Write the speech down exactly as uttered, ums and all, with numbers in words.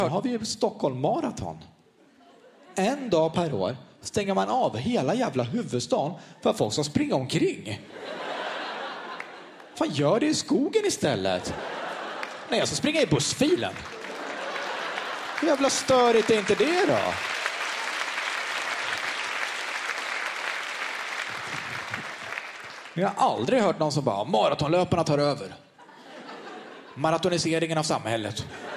Då har vi ju Stockholm Marathon. En dag per år stänger man av hela jävla huvudstaden för att folk ska springa omkring. Fan, gör det i skogen istället. Nej, jag ska springa i bussfilen. Hur jävla störigt är inte det då? Jag har aldrig hört någon som bara, maratonlöparna tar över. Maratoniseringen av samhället.